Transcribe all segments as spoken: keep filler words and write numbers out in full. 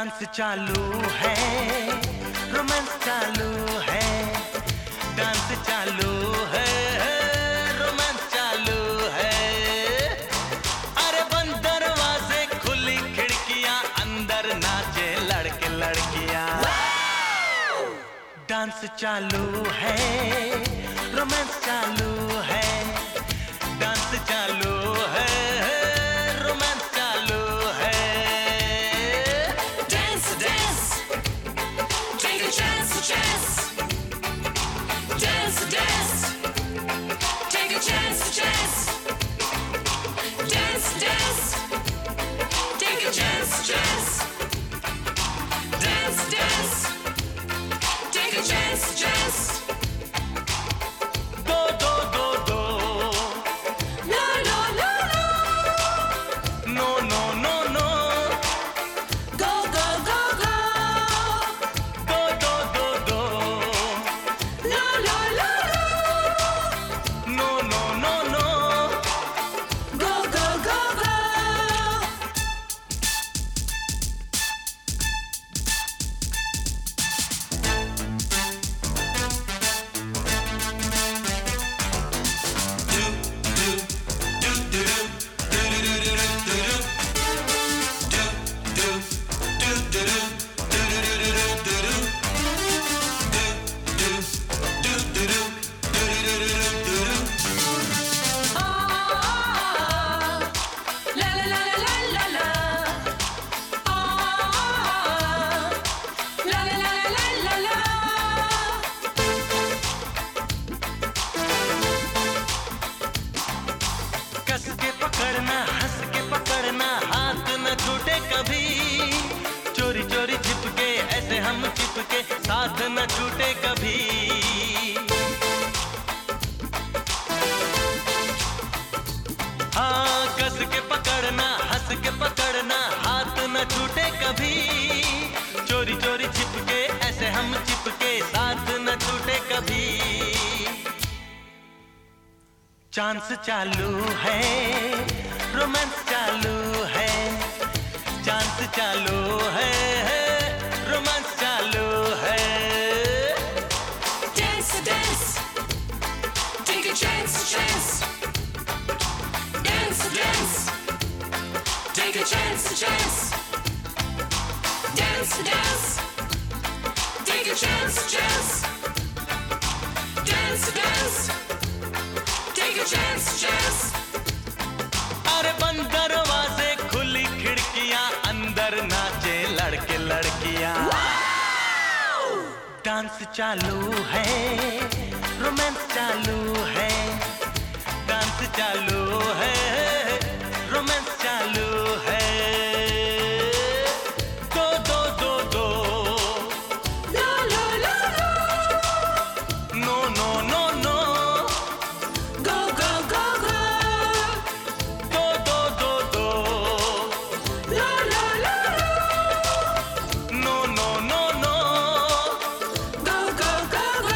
Dance चालू है, romance चालू है, डांस चालू है, रोमांस चालू है। अरे बंद दरवाजे खुली खिड़कियां, अंदर नाचे लड़के लड़कियां। डांस चालू है, रोमांस चालू है, डांस चालू है, रोमांस चालू है। Dance, dance, take a chance, chance. Dance, dance, take a chance, chance. Dance, dance, take a chance, chance. Dance, dance, take a chance, chance. दो दो दो दो, No, no, no, no. नो नो नो नो, Go, go, go, go. दो दो दो दो, No, no, no, no. नो नो नो नो। Go, go, go, go. La la la la la la. Ah, la la la la la la. कस के पकड़ना, हंस के पकड़ना, हाथ न छूटे कभी। चोरी चोरी चिपके ऐसे हम चिपके, साथ न छूटे कभी। हाँ, कस के पकड़ना, हंस के पकड़ना, हाथ न छूटे कभी। चोरी चोरी चिपके ऐसे हम चिपके, साथ न छूटे कभी। चांस चालू है, रोमांस चालू है, चांस चालू है, रोमांस चालू है। Dance, dance, take a chance, chance. Dance, dance, take a chance, chance. Dance, dance, take a chance, chance. Dance, dance, take a chance, chance. अरे बंद दरवाजे खुली खिड़कियां, अंदर नाचे लड़के लड़कियां। डांस चालू है, रोमांस चालू है, डांस चालू है, रोमांस चालू है। दो दो दो दो, No, no, no, no. नो नो नो नो, Go, go, go, go. दो दो दो दो, No, no, no, no. नो नो नो नो। Go, go, go, go.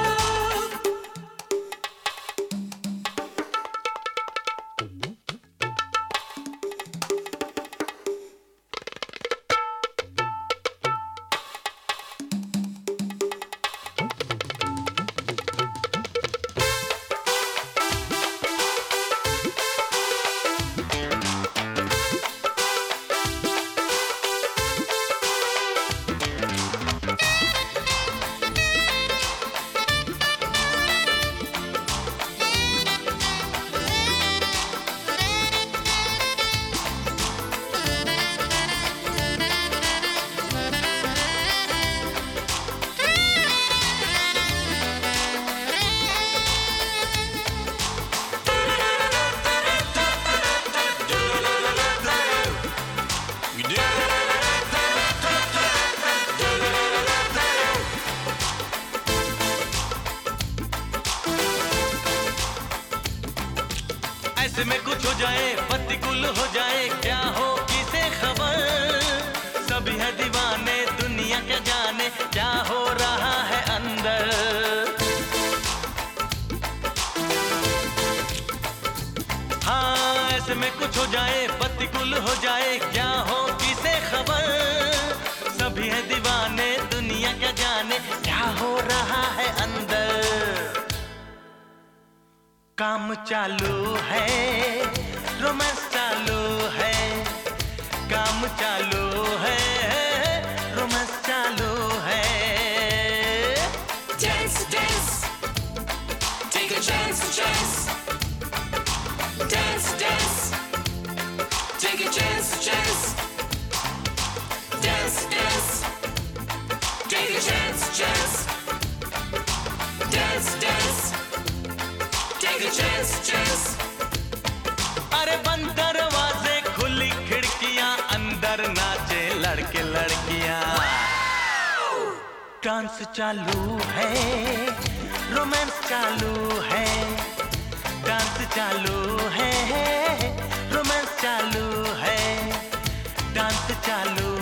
ऐसे में कुछ हो जाए, प्रतिकूल हो जाए, क्या हो किसे खबर। सभी है दीवाने, दुनिया क्या जाने क्या हो रहा है अंदर। हाँ, ऐसे में कुछ हो जाए, प्रतिकूल हो जाए, क्या हो किसे खबर। काम चालू है, रोमांस चालू है, काम चालू है, रोमांस चालू है। Dance, dance, take a chance, chance. Dance, dance, take a chance, chance. Dance, dance, take a chance, chance. Dance, dance, take a chance, chance. अरे बंद दरवाजे खुली खिड़कियां, अंदर नाचे लड़के लड़कियां। डांस चालू है, रोमांस चालू है, डांस चालू है, रोमांस चालू है, डांस चालू